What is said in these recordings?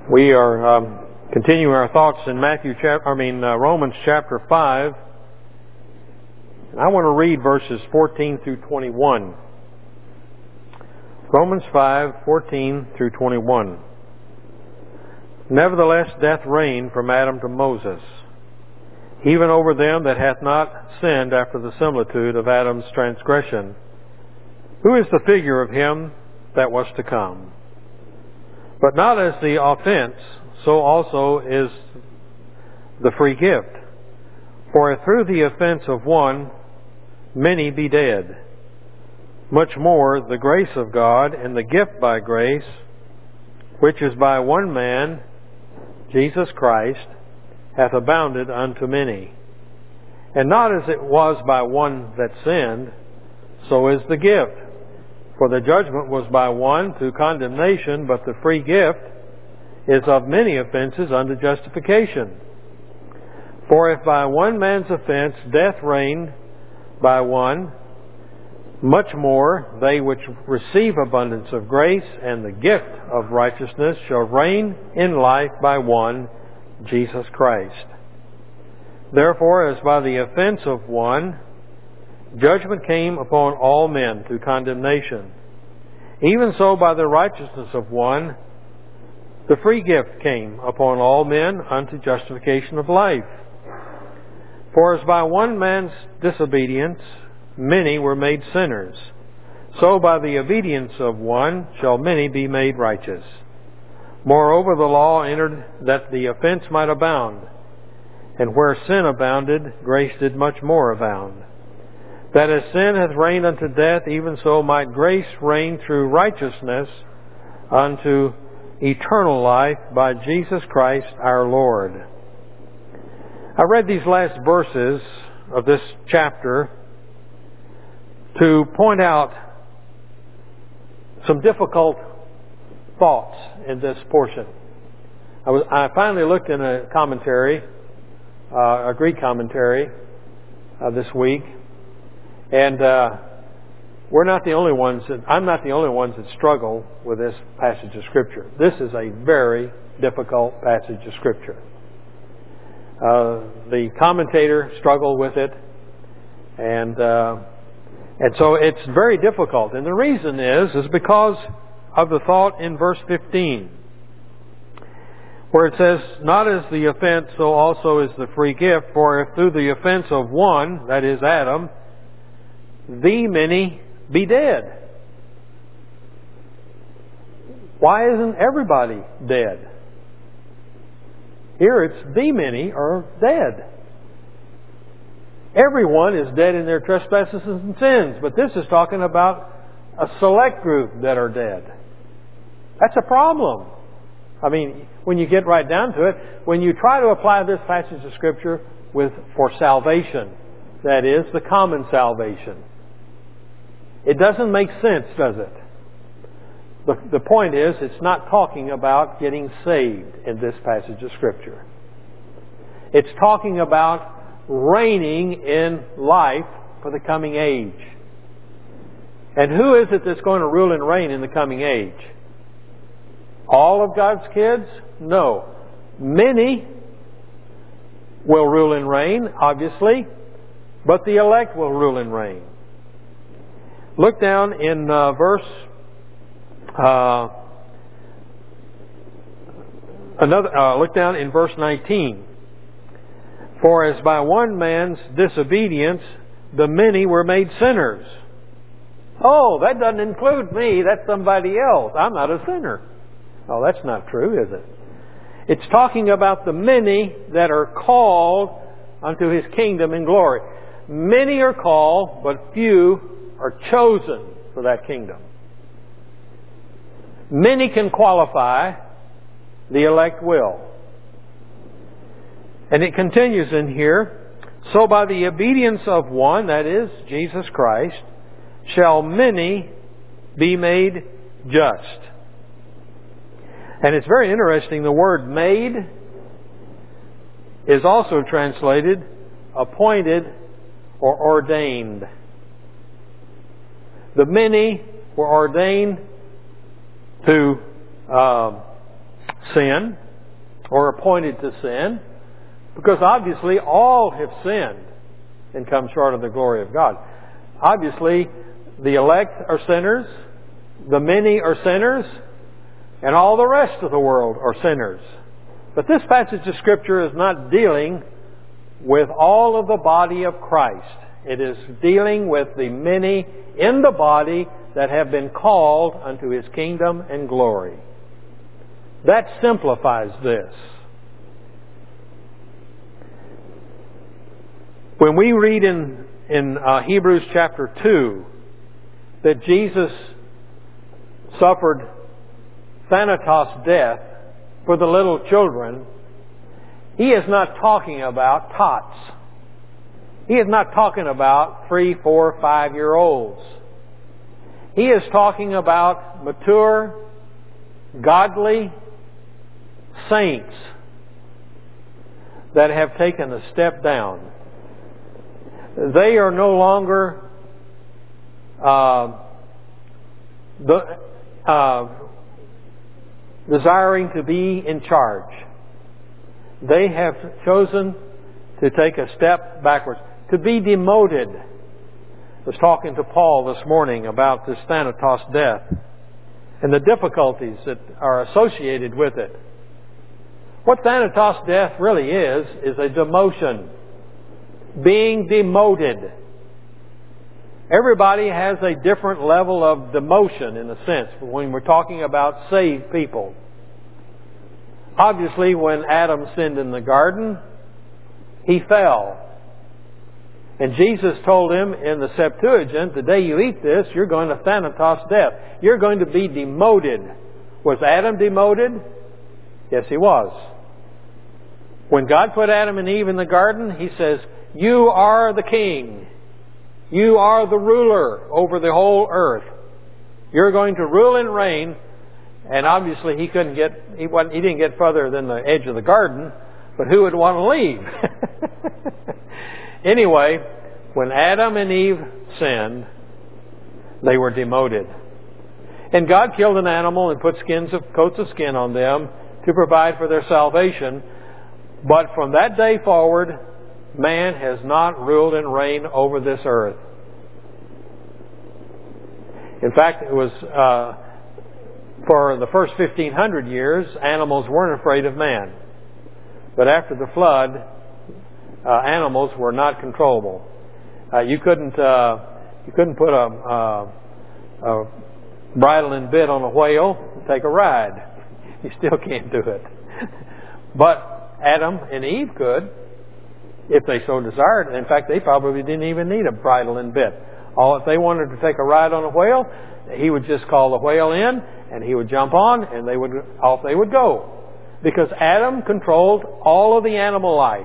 We are continuing our thoughts in Romans chapter 5. And I want to read verses 14 through 21. Romans 5:14 through 21. Nevertheless doth reign from Adam to Moses, even over them that hath not sinned after the similitude of Adam's transgression, who is the figure of him that was to come. But not as the offense, so also is the free gift. For if through the offense of one many be dead, much more the grace of God and the gift by grace, which is by one man, Jesus Christ, hath abounded unto many. And not as it was by one that sinned, so is the gift. For the judgment was by one to condemnation, but the free gift is of many offenses unto justification. For if by one man's offense death reigned by one, much more they which receive abundance of grace and the gift of righteousness shall reign in life by one, Jesus Christ. Therefore, as by the offense of one, judgment came upon all men to condemnation, even so by the righteousness of one, the free gift came upon all men unto justification of life. For as by one man's disobedience many were made sinners, so by the obedience of one shall many be made righteous. Moreover, the law entered that the offense might abound, and where sin abounded, grace did much more abound. That as sin hath reigned unto death, even so might grace reign through righteousness unto eternal life by Jesus Christ our Lord. I read these last verses of this chapter to point out some difficult thoughts in this portion. I finally looked in a commentary, a Greek commentary, this week, and I'm not the only ones that struggle with this passage of Scripture. This is a very difficult passage of Scripture. The commentator struggled with it, and so it's very difficult. And the reason is because of the thought in verse 15, where it says, "Not as the offense, so also is the free gift. For if through the offense of one, that is Adam, the many be dead." Why isn't everybody dead? Here it's the many are dead. Everyone is dead in their trespasses and sins, but this is talking about a select group that are dead. That's a problem. I mean, when you get right down to it, when you try to apply this passage of Scripture for salvation, that is, the common salvation, it doesn't make sense, does it? The point is, it's not talking about getting saved in this passage of Scripture. It's talking about reigning in life for the coming age. And who is it that's going to rule and reign in the coming age? All of God's kids? No. Many will rule and reign, obviously, but the elect will rule and reign. Look down in look down in verse 19. For as by one man's disobedience the many were made sinners. Oh, that doesn't include me. That's somebody else. I'm not a sinner. Oh, that's not true, is it? It's talking about the many that are called unto His kingdom and glory. Many are called, but few are chosen for that kingdom. Many can qualify, the elect will. And it continues in here, so by the obedience of one, that is, Jesus Christ, shall many be made just. And it's very interesting, the word made is also translated appointed or ordained. The many were ordained to sin or appointed to sin, because obviously all have sinned and come short of the glory of God. Obviously, the elect are sinners, the many are sinners, and all the rest of the world are sinners. But this passage of Scripture is not dealing with all of the body of Christ. It is dealing with the many in the body that have been called unto His kingdom and glory. That simplifies this. When we read in Hebrews chapter 2 that Jesus suffered thanatos death for the little children, He is not talking about tots. He is not talking about 3, 4, 5-year-olds. He is talking about mature, godly saints that have taken a step down. They are no longer desiring to be in charge. They have chosen to take a step backwards, to be demoted. I was talking to Paul this morning about this thanatos death and the difficulties that are associated with it. What thanatos death really is a demotion. Being demoted. Everybody has a different level of demotion in a sense when we're talking about saved people. Obviously, when Adam sinned in the garden, he fell. And Jesus told him in the Septuagint, the day you eat this, you're going to thanatos death. You're going to be demoted. Was Adam demoted? Yes, he was. When God put Adam and Eve in the garden, He says, you are the king. You are the ruler over the whole earth. You're going to rule and reign. And obviously he didn't get further than the edge of the garden, but who would want to leave? Anyway, when Adam and Eve sinned, they were demoted. And God killed an animal and put coats of skin on them to provide for their salvation. But from that day forward, man has not ruled and reigned over this earth. In fact, it was for the first 1,500 years, animals weren't afraid of man. But after the flood, animals were not controllable. You couldn't put a bridle and bit on a whale and take a ride. You still can't do it. But Adam and Eve could, if they so desired. In fact, they probably didn't even need a bridle and bit. If they wanted to take a ride on a whale, he would just call the whale in, and he would jump on, and off they would go. Because Adam controlled all of the animal life.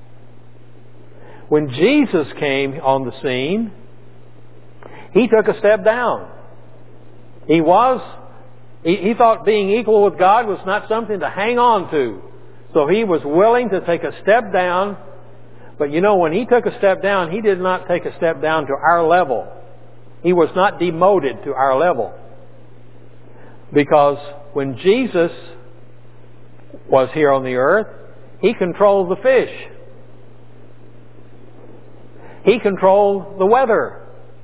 When Jesus came on the scene, He took a step down. He thought being equal with God was not something to hang on to. So He was willing to take a step down. But when He took a step down, He did not take a step down to our level. He was not demoted to our level. Because when Jesus was here on the earth, He controlled the fish. He controlled the weather.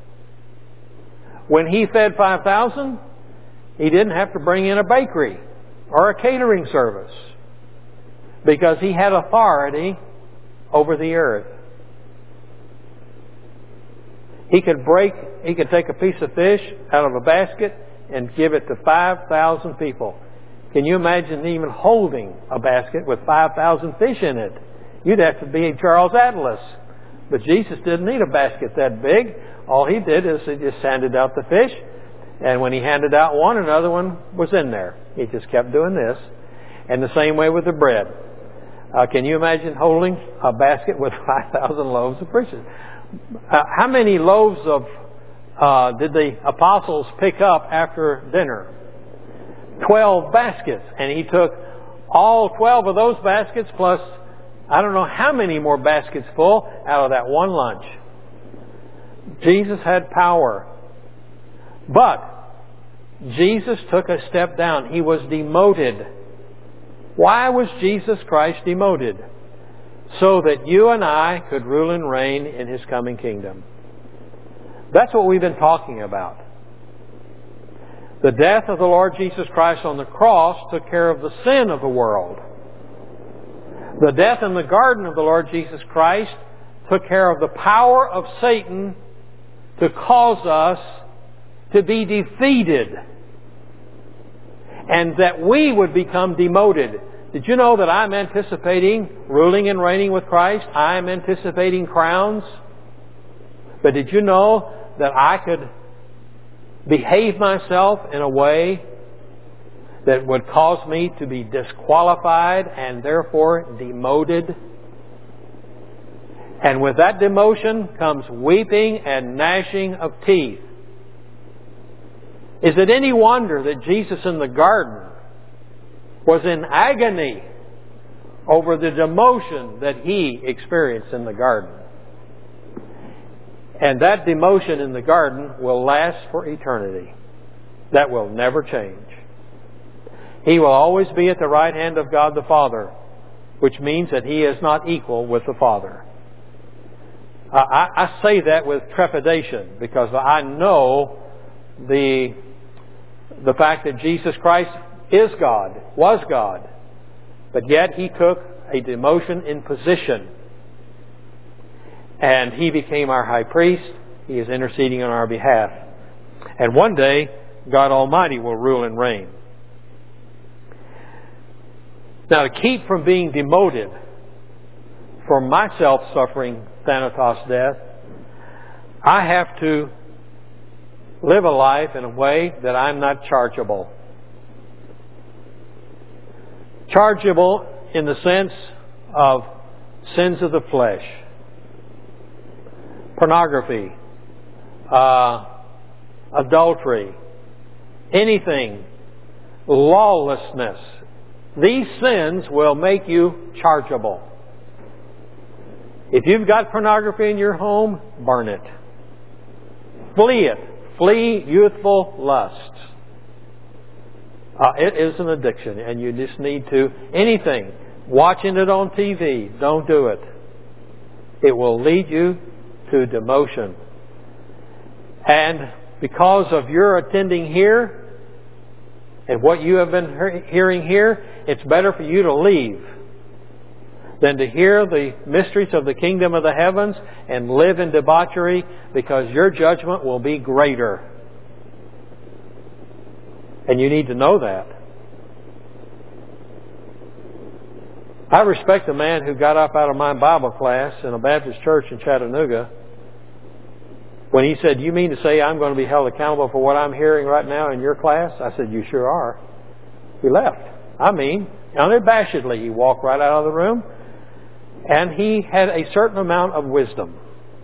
When He fed 5,000, He didn't have to bring in a bakery or a catering service, because He had authority over the earth. He could take a piece of fish out of a basket and give it to 5,000 people. Can you imagine even holding a basket with 5,000 fish in it? You'd have to be Charles Atlas. But Jesus didn't need a basket that big. All He did is He just handed out the fish. And when He handed out one, another one was in there. He just kept doing this. And the same way with the bread. Can you imagine holding a basket with 5,000 loaves of bread? How many loaves did the apostles pick up after dinner? 12 baskets. And He took all 12 of those baskets plus I don't know how many more baskets full out of that one lunch. Jesus had power. But Jesus took a step down. He was demoted. Why was Jesus Christ demoted? So that you and I could rule and reign in His coming kingdom. That's what we've been talking about. The death of the Lord Jesus Christ on the cross took care of the sin of the world. The death in the garden of the Lord Jesus Christ took care of the power of Satan to cause us to be defeated, and that we would become demoted. Did you know that I'm anticipating ruling and reigning with Christ? I'm anticipating crowns. But did you know that I could behave myself in a way that would cause me to be disqualified and therefore demoted? And with that demotion comes weeping and gnashing of teeth. Is it any wonder that Jesus in the garden was in agony over the demotion that He experienced in the garden? And that demotion in the garden will last for eternity. That will never change. He will always be at the right hand of God the Father, which means that He is not equal with the Father. I say that with trepidation because I know the fact that Jesus Christ is God, was God, but yet He took a demotion in position. And He became our high priest. He is interceding on our behalf. And one day, God Almighty will rule and reign. Now, to keep from being demoted for myself suffering Thanatos death, I have to live a life in a way that I'm not chargeable. Chargeable in the sense of sins of the flesh, pornography, adultery, anything, lawlessness. These sins will make you chargeable. If you've got pornography in your home, burn it. Flee it. Flee youthful lusts. It is an addiction, and you just need to. Anything. Watching it on TV, don't do it. It will lead you to demotion. And because of your attending here and what you have been hearing here, it's better for you to leave than to hear the mysteries of the kingdom of the heavens and live in debauchery, because your judgment will be greater. And you need to know that. I respect the man who got up out of my Bible class in a Baptist church in Chattanooga when he said, "You mean to say I'm going to be held accountable for what I'm hearing right now in your class?" I said, "You sure are." He left. Unabashedly, he walked right out of the room. And he had a certain amount of wisdom.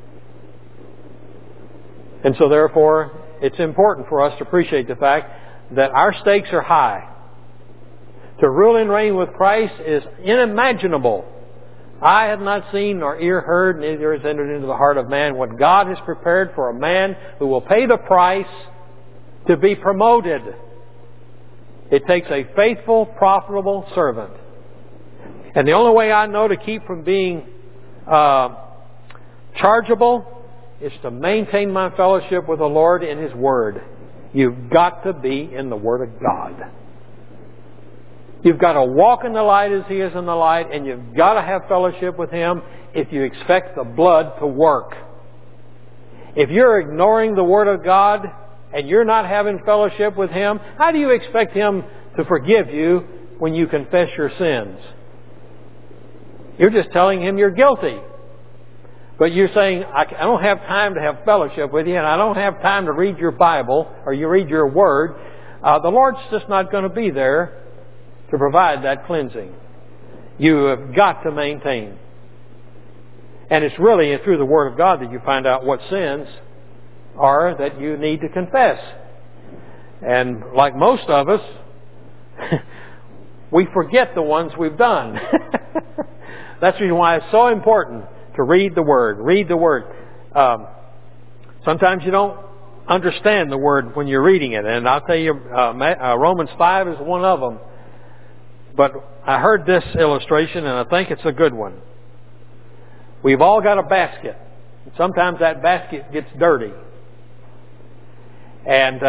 And so therefore, it's important for us to appreciate the fact that our stakes are high. To rule and reign with Christ is unimaginable. Eye have not seen, nor ear heard, neither has entered into the heart of man what God has prepared for a man who will pay the price to be promoted. It takes a faithful, profitable servant. And the only way I know to keep from being chargeable is to maintain my fellowship with the Lord in His Word. You've got to be in the Word of God. You've got to walk in the light as He is in the light, and you've got to have fellowship with Him if you expect the blood to work. If you're ignoring the Word of God and you're not having fellowship with Him, how do you expect Him to forgive you when you confess your sins? You're just telling Him you're guilty. But you're saying, I don't have time to have fellowship with you, and I don't have time to read your Bible, or you read your Word. The Lord's just not going to be there to provide that cleansing. You have got to maintain. And it's really through the Word of God that you find out what sins are that you need to confess. And like most of us, we forget the ones we've done. That's the reason why it's so important to read the Word. Read the Word. Sometimes you don't understand the Word when you're reading it. And I'll tell you, Romans 5 is one of them. But I heard this illustration, and I think it's a good one. We've all got a basket. Sometimes that basket gets dirty. And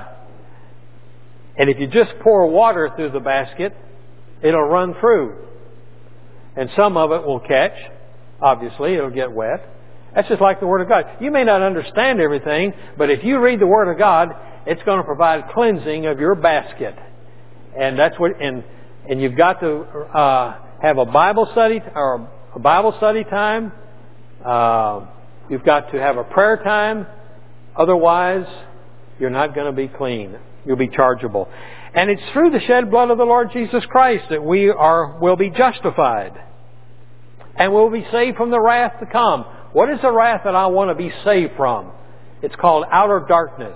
if you just pour water through the basket, it'll run through. And some of it will catch. Obviously, it'll get wet. That's just like the Word of God. You may not understand everything, but if you read the Word of God, it's going to provide cleansing of your basket. And that's what, and you've got to have a Bible study or a Bible study time. You've got to have a prayer time. Otherwise, you're not going to be clean. You'll be chargeable. And it's through the shed blood of the Lord Jesus Christ that we will be justified. And we'll be saved from the wrath to come. What is the wrath that I want to be saved from? It's called outer darkness.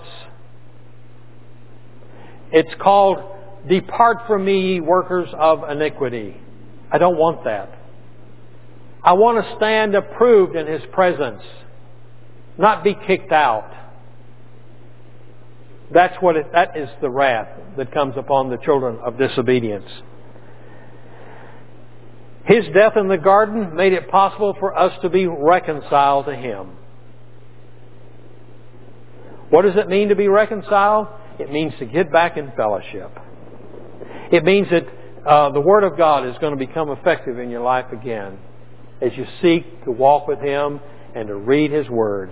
It's called, depart from me, ye workers of iniquity. I don't want that. I want to stand approved in His presence, not be kicked out. That is the wrath that comes upon the children of disobedience. His death in the garden made it possible for us to be reconciled to Him. What does it mean to be reconciled? It means to get back in fellowship. It means that the Word of God is going to become effective in your life again as you seek to walk with Him and to read His Word.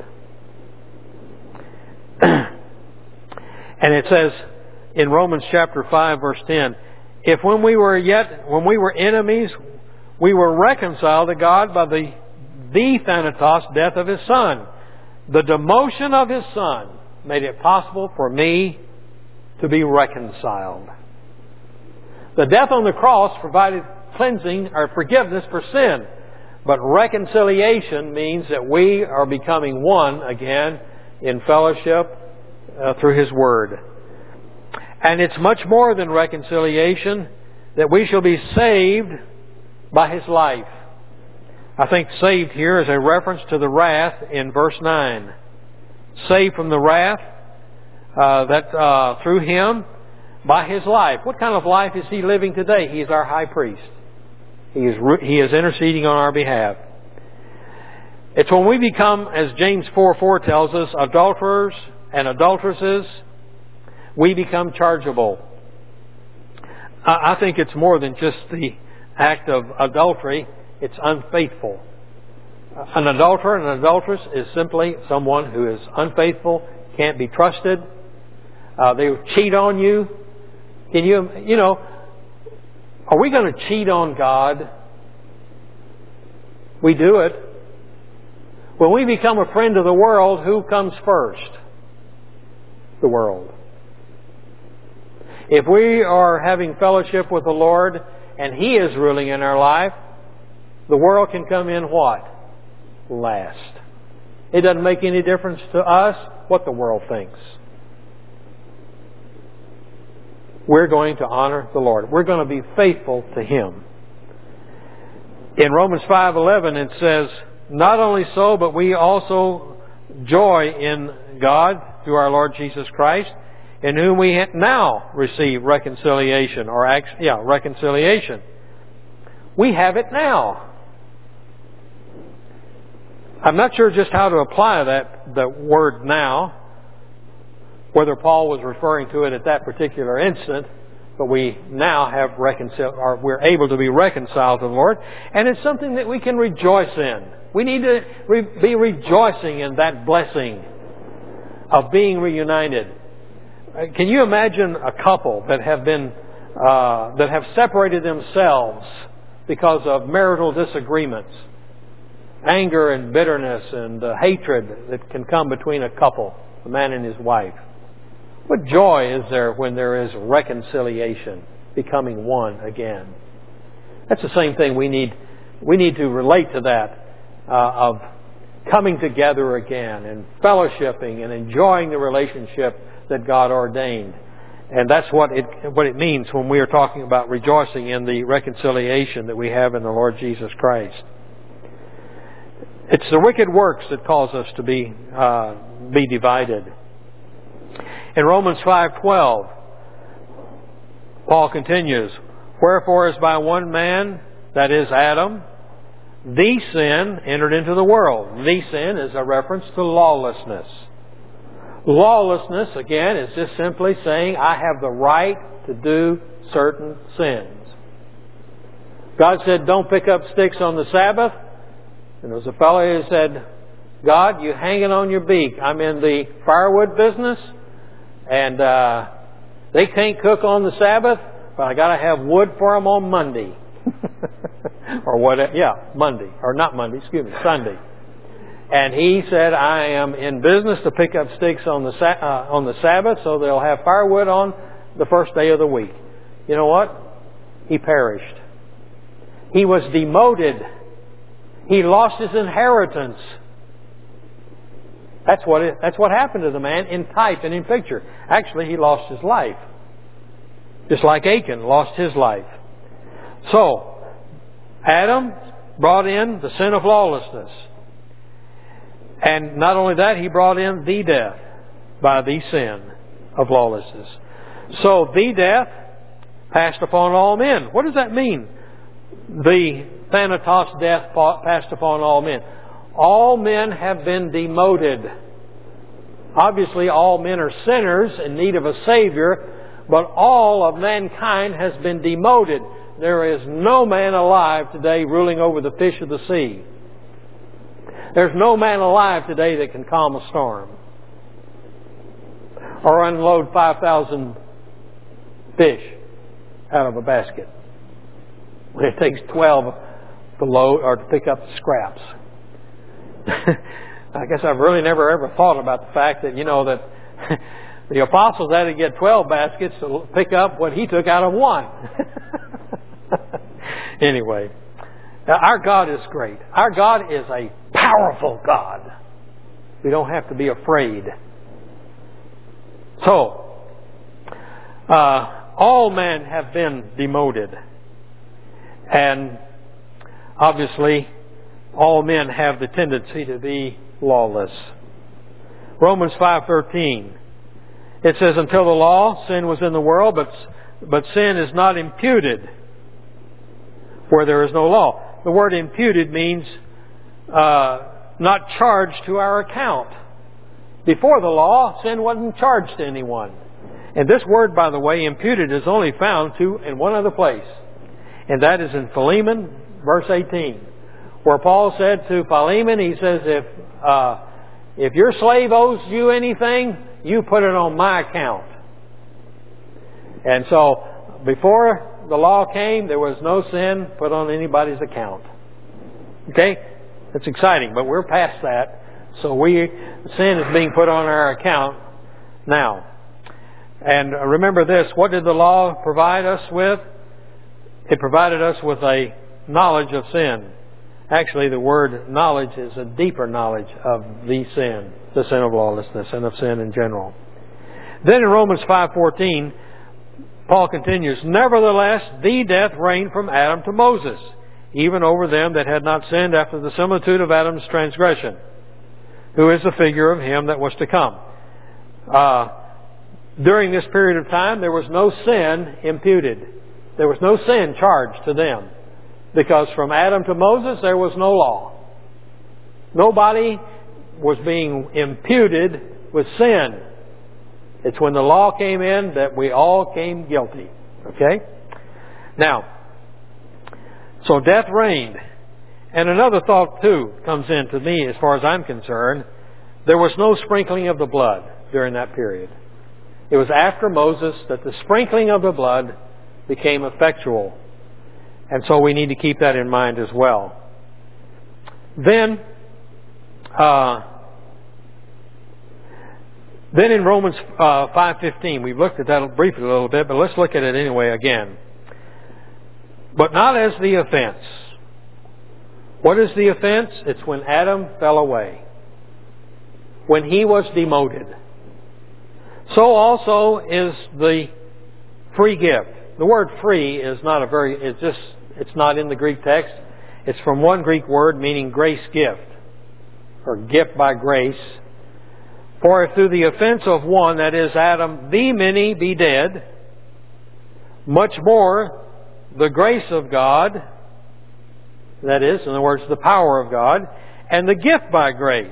And it says in Romans chapter 5 verse 10, if when we were enemies, we were reconciled to God by the Thanatos death of His Son. The demotion of His Son made it possible for me to be reconciled. The death on the cross provided cleansing or forgiveness for sin. But reconciliation means that we are becoming one again in fellowship through His Word. And it's much more than reconciliation, that we shall be saved by His life. I think saved here is a reference to the wrath in verse 9. Saved from the wrath through Him by His life. What kind of life is He living today? He is our high priest. He is interceding on our behalf. It's when we become, as James 4:4 tells us, adulterers and adulteresses, we become chargeable. I think it's more than just the act of adultery. It's unfaithful. An adulterer and an adulteress is simply someone who is unfaithful, can't be trusted. They cheat on you. Are we going to cheat on God? We do it. When we become a friend of the world, who comes first? The world. If we are having fellowship with the Lord and He is ruling in our life, the world can come in what? Last. It doesn't make any difference to us what the world thinks. We're going to honor the Lord. We're going to be faithful to Him. In Romans 5:11 it says, not only so, but we also joy in God through our Lord Jesus Christ, in whom we now receive reconciliation, reconciliation. We have it now. I'm not sure just how to apply the word now, whether Paul was referring to it at that particular instant, but we now have we're able to be reconciled to the Lord, and it's something that we can rejoice in. We need to be rejoicing in that blessing of being reunited. Can you imagine a couple that have separated themselves because of marital disagreements, anger and bitterness and hatred that can come between a couple, a man and his wife? What joy is there when there is reconciliation, becoming one again? That's the same thing we need to relate to that, of coming together again and fellowshipping and enjoying the relationship that God ordained. And that's what it means when we are talking about rejoicing in the reconciliation that we have in the Lord Jesus Christ. It's the wicked works that cause us to be divided. In Romans 5:12, Paul continues, Wherefore, as by one man, that is Adam, the sin entered into the world. The sin is a reference to lawlessness. Lawlessness, again, is just simply saying I have the right to do certain sins. God said, don't pick up sticks on the Sabbath. And there was a fellow who said, God, you hanging on your beak. I'm in the firewood business, and they can't cook on the Sabbath, but I got to have wood for them on Monday. Or what? Yeah, Monday. Or not Monday, excuse me, Sunday. And he said, I am in business to pick up sticks on the Sabbath, so they'll have firewood on the first day of the week. You know what? He perished. He was demoted. He lost his inheritance. That's what happened to the man in type and in picture. Actually, he lost his life. Just like Achan lost his life. So, Adam brought in the sin of lawlessness. And not only that, he brought in the death by the sin of lawlessness. So, the death passed upon all men. What does that mean? The Thanatos death passed upon all men. All men have been demoted. Obviously, all men are sinners in need of a Savior, but all of mankind has been demoted. There is no man alive today ruling over the fish of the sea. There's no man alive today that can calm a storm or unload 5,000 fish out of a basket. It takes 12 to load or to pick up the scraps. I guess I've really never ever thought about the fact that, that the apostles had to get 12 baskets to pick up what he took out of one. Anyway, our God is great. Our God is a powerful God. We don't have to be afraid. So, all men have been demoted. And obviously, all men have the tendency to be lawless. Romans 5:13. It says, until the law, sin was in the world, but sin is not imputed where there is no law. The word imputed means not charged to our account. Before the law, sin wasn't charged to anyone. And this word, by the way, imputed, is only found in one other place. And that is in Philemon, verse 18. Where Paul said to Philemon, he says, if your slave owes you anything, you put it on my account. And so, before the law came, there was no sin put on anybody's account. Okay? That's exciting, but we're past that. So sin is being put on our account now. And remember this, what did the law provide us with? It provided us with a knowledge of sin. Actually, the word knowledge is a deeper knowledge of the sin of lawlessness and of sin in general. Then in Romans 5:14, Paul continues, nevertheless, the death reigned from Adam to Moses, even over them that had not sinned after the similitude of Adam's transgression, who is the figure of him that was to come. During this period of time, there was no sin imputed. There was no sin charged to them. Because from Adam to Moses, there was no law. Nobody was being imputed with sin. It's when the law came in that we all came guilty. Okay? Now, so death reigned. And another thought, too, comes in to me as far as I'm concerned. There was no sprinkling of the blood during that period. It was after Moses that the sprinkling of the blood became effectual. And so we need to keep that in mind as well. Then in Romans 5:15, we've looked at that briefly a little bit, but let's look at it anyway again. But not as the offense. What is the offense? It's when Adam fell away. When he was demoted. So also is the free gift. The word free is it's not in the Greek text. It's from one Greek word meaning grace gift, or gift by grace. For if through the offense of one, that is Adam, the many be dead, much more the grace of God, that is, in other words, the power of God, and the gift by grace.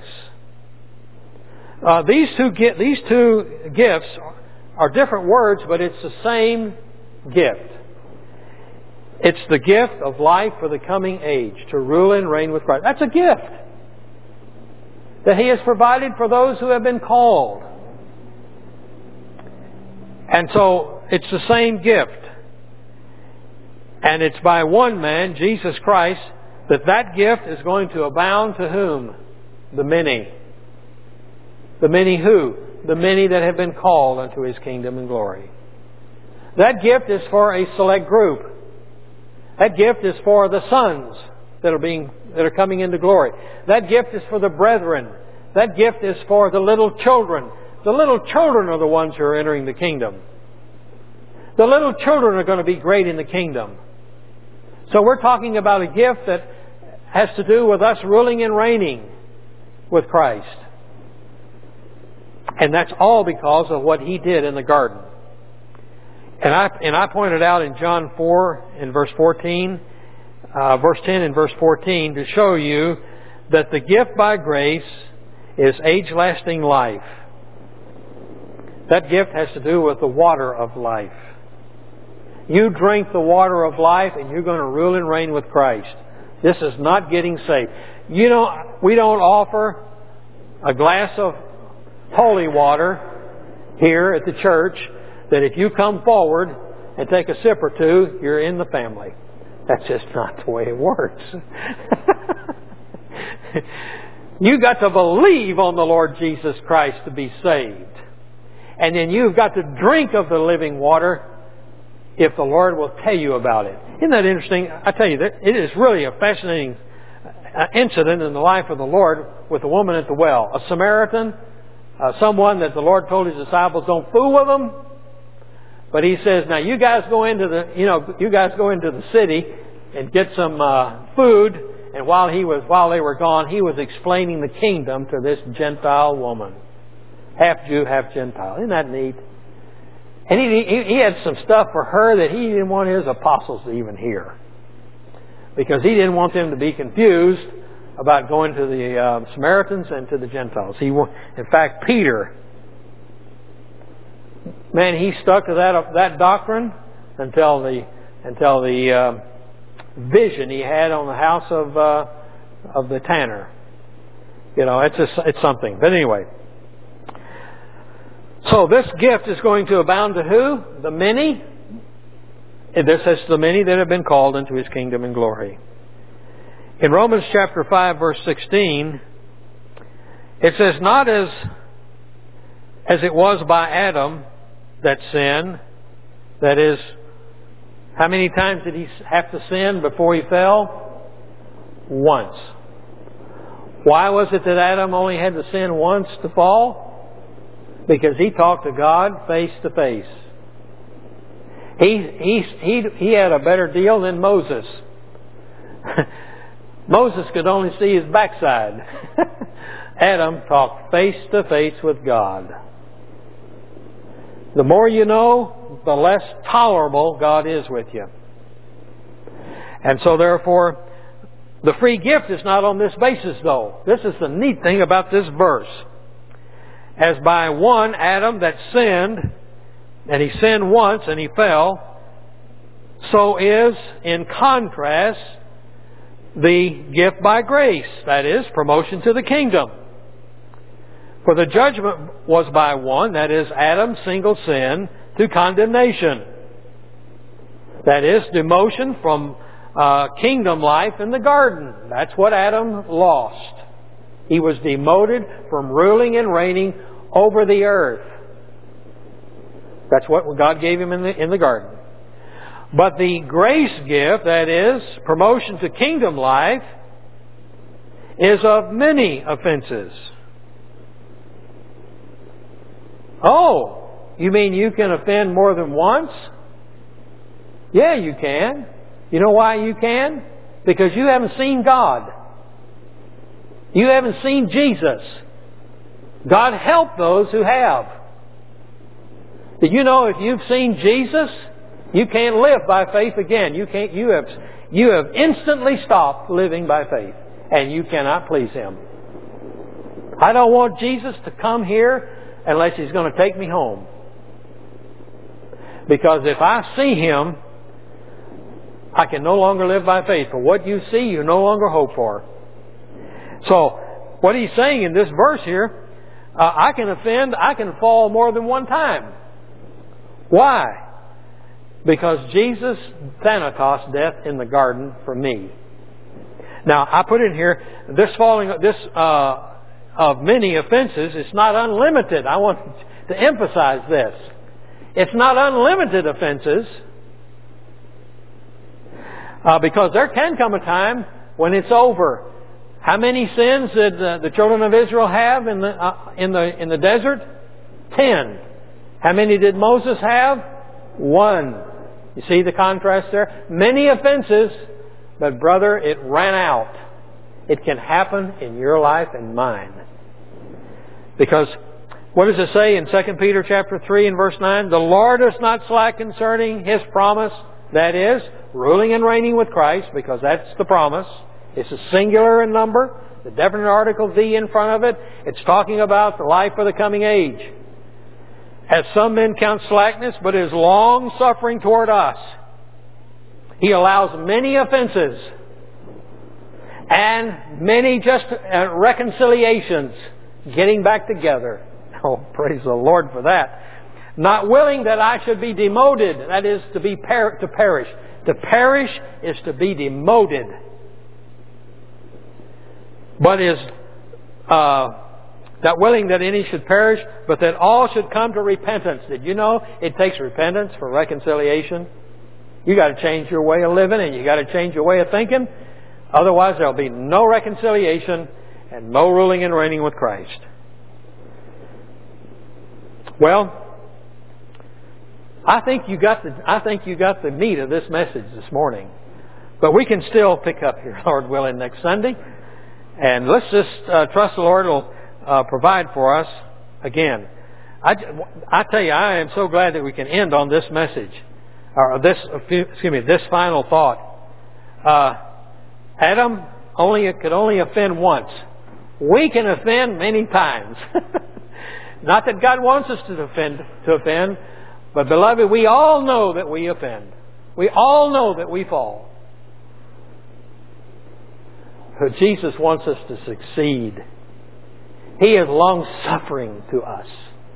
These two gifts are different words, but it's the same gift. It's the gift of life for the coming age, to rule and reign with Christ. That's a gift that He has provided for those who have been called. And so, it's the same gift. And it's by one man, Jesus Christ, that gift is going to abound to whom? The many. The many who? The many that have been called unto His kingdom and glory. That gift is for a select group. That gift is for the sons that are coming into glory. That gift is for the brethren. That gift is for the little children. The little children are the ones who are entering the kingdom. The little children are going to be great in the kingdom. So we're talking about a gift that has to do with us ruling and reigning with Christ. And that's all because of what He did in the garden. And I pointed out in John 4 in verse 14, verse 10 and verse 14, to show you that the gift by grace is age-lasting life. That gift has to do with the water of life. You drink the water of life and you're going to rule and reign with Christ. This is not getting saved. We don't offer a glass of holy water here at the church that if you come forward and take a sip or two, you're in the family. That's just not the way it works. You got to believe on the Lord Jesus Christ to be saved. And then you've got to drink of the living water if the Lord will tell you about it. Isn't that interesting? I tell you, it is really a fascinating incident in the life of the Lord with the woman at the well. A Samaritan, someone that the Lord told His disciples, don't fool with them. But He says, now you guys go into the city and get some food. And while they were gone, He was explaining the kingdom to this Gentile woman. Half Jew, half Gentile. Isn't that neat? And he had some stuff for her that He didn't want His apostles to even hear. Because He didn't want them to be confused about going to the Samaritans and to the Gentiles. In fact, Peter, man, he stuck to that doctrine until the vision he had on the house of the tanner. It's something. But anyway. So this gift is going to abound to who? The many. This is the many that have been called into His kingdom and glory. In Romans chapter 5 verse 16, it says, not as it was by Adam that sin, that is, how many times did he have to sin before he fell? Once. Why was it that Adam only had to sin once to fall? Because he talked to God face to face. He had a better deal than Moses. Moses could only see his backside. Adam talked face to face with God. The more you know, the less tolerable God is with you. And so therefore, the free gift is not on this basis though. This is the neat thing about this verse. As by one Adam that sinned, and he sinned once and he fell, so is, in contrast, the gift by grace, that is, promotion to the kingdom. For the judgment was by one, that is, Adam's single sin, to condemnation. That is, demotion from kingdom life in the garden. That's what Adam lost. He was demoted from ruling and reigning over the earth. That's what God gave him in the garden. But the grace gift, that is, promotion to kingdom life, is of many offenses. Oh, you mean you can offend more than once? Yeah, you can. You know why you can? Because you haven't seen God. You haven't seen Jesus. God help those who have. Did you know if you've seen Jesus, You can't live by faith again. You have instantly stopped living by faith, and you cannot please Him. I don't want Jesus to come here unless He's going to take me home. Because if I see Him, I can no longer live by faith. For what you see, you no longer hope for. So, what He's saying in this verse here, I can offend, I can fall more than one time. Why? Because Jesus thanatos death in the garden for me. Now, I put in here, this of many offenses, it's not unlimited. I want to emphasize this. It's not unlimited offenses. Because there can come a time when it's over. How many sins did the children of Israel have in the desert? 10. How many did Moses have? 1. You see the contrast there? Many offenses, but brother, it ran out. It can happen in your life and mine. Because what does it say in 2 Peter chapter 3 and verse 9? The Lord is not slack concerning His promise, that is, ruling and reigning with Christ, because that's the promise. It's a singular in number, the definite article the in front of it. It's talking about the life of the coming age. As some men count slackness, but is long suffering toward us. He allows many offenses and many just reconciliations, getting back together. Oh, praise the Lord for that. Not willing that I should be demoted, that is to be to perish. To perish is to be demoted. But is not willing that any should perish, but that all should come to repentance. Did you know it takes repentance for reconciliation? You got to change your way of living, and you got to change your way of thinking. Otherwise, there'll be no reconciliation and no ruling and reigning with Christ. Well, I think you got the meat of this message this morning. But we can still pick up here, Lord willing, next Sunday. And let's just trust the Lord will provide for us again. I tell you, I am so glad that we can end on this message, or this final thought. Adam could only offend once. We can offend many times. Not that God wants us to offend, but beloved, we all know that we offend. We all know that we fall. But Jesus wants us to succeed. He is long-suffering to us.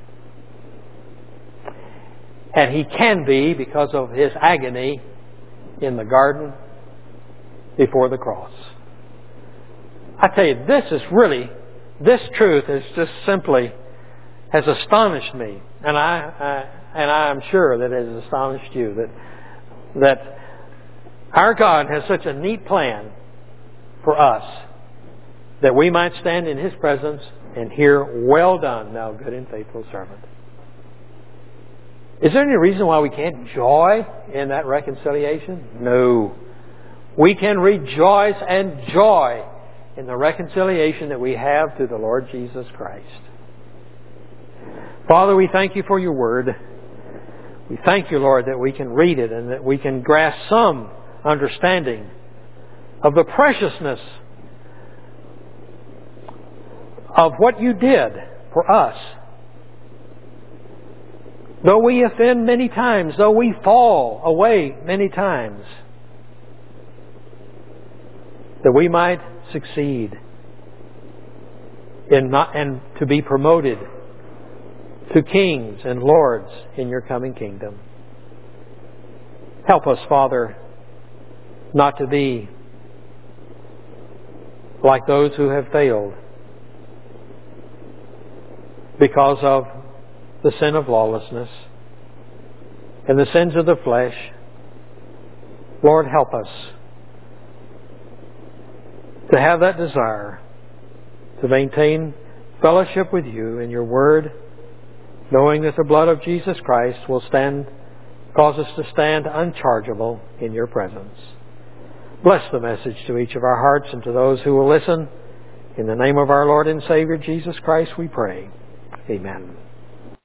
And He can be because of His agony in the garden before the cross. I tell you, this truth is just simply has astonished me. And I am sure that it has astonished you. That our God has such a neat plan for us, that we might stand in His presence and hear, well done, thou good and faithful servant. Is there any reason why we can't joy in that reconciliation? No. We can rejoice and joy in the reconciliation that we have through the Lord Jesus Christ. Father, we thank You for Your Word. We thank You, Lord, that we can read it and that we can grasp some understanding of the preciousness of what You did for us. Though we offend many times, though we fall away many times, that we might succeed and to be promoted to kings and lords in Your coming kingdom. Help us, Father, not to be like those who have failed because of the sin of lawlessness and the sins of the flesh. Lord, help us to have that desire to maintain fellowship with You and Your Word, knowing that the blood of Jesus Christ will cause us to stand unchargeable in Your presence. Bless the message to each of our hearts and to those who will listen. In the name of our Lord and Savior Jesus Christ we pray. Amen.